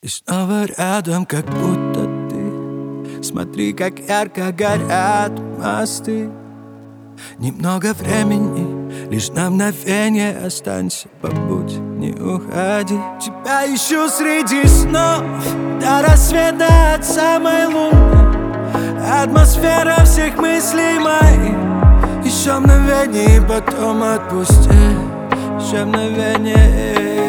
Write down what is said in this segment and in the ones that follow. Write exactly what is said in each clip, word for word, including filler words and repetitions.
И снова рядом, как будто ты. Смотри, как ярко горят мосты. Немного времени, лишь на мгновение. Останься, побудь, не уходи. Тебя ищу среди снов, до рассвета, от самой луны. Атмосфера всех мыслей моих. Еще мгновение, потом отпусти. Еще мгновение.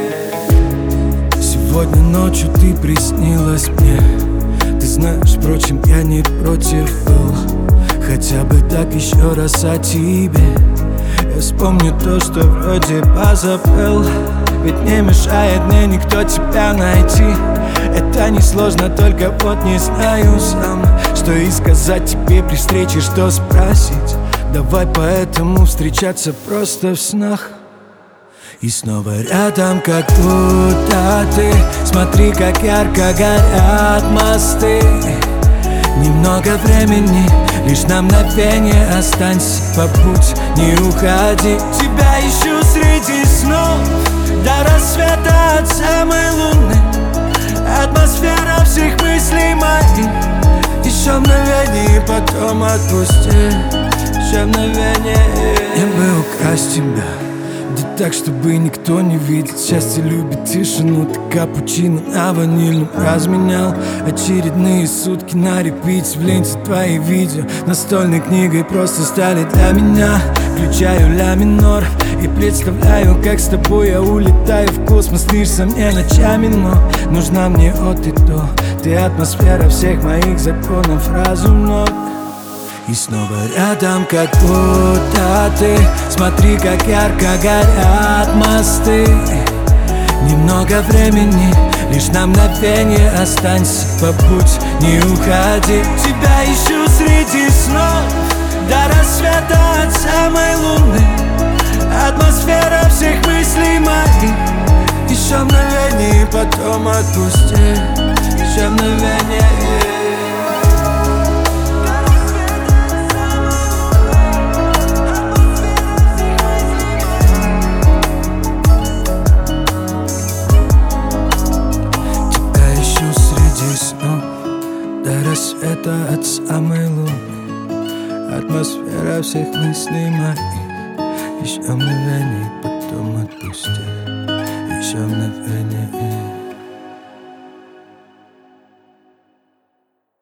Сегодня ночью ты приснилась мне. Ты знаешь, впрочем, я не против был. Хотя бы так еще раз о тебе. Я вспомню то, что вроде позабыл. Ведь не мешает мне никто тебя найти. Это несложно, только вот не знаю сам, что и сказать тебе при встрече, что спросить. Давай поэтому встречаться просто в снах. И снова рядом, как будто ты. Смотри, как ярко горят мосты. Немного времени, лишь на мгновение. Останься, побудь, не уходи. Тебя ищу среди снов, до рассвета, от самой луны. Атмосфера всех мыслей моих. Еще мгновение, потом отпусти. Еще мгновение. Я бы украсть тебя, да так, чтобы никто не видел. Счастье любит тишину, ты капучино на ванильном разменял. Очередные сутки на репите, в ленте твои видео настольной книгой просто стали для меня. Включаю ля минор и представляю, как с тобой я улетаю в космос. Снишься мне ночами, но нужна мне от и до. Ты атмосфера всех моих законов разумных. И снова рядом, как будто ты. Смотри, как ярко горят мосты. Немного времени, лишь на мгновение. Останься, побудь, не уходи. Тебя ищу среди снов, до рассвета, от самой луны. Атмосфера всех мыслей моих. Еще мгновение, потом отпусти. Еще мгновение. До рассвета, от самой луны. Атмосфера всех мыслей моих. Еще мгновение, потом отпусти. Еще мгновение.